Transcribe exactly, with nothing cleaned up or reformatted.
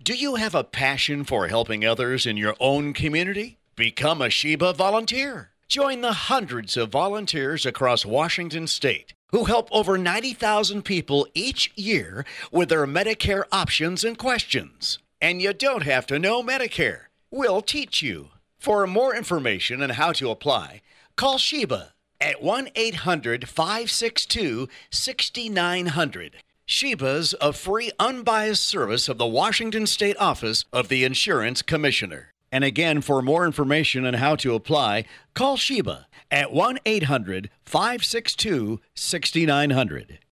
Do you have a passion for helping others in your own community? Become a Sheba volunteer. Join the hundreds of volunteers across Washington state who help over ninety thousand people each year with their Medicare options and questions. And you don't have to know Medicare. We'll teach you. For more information on how to apply, call Sheba at one eight hundred, five six two, six nine zero zero. Sheba's a free, unbiased service of the Washington State Office of the Insurance Commissioner. And again, for more information on how to apply, call Sheba at one eight hundred, five six two, six nine zero zero.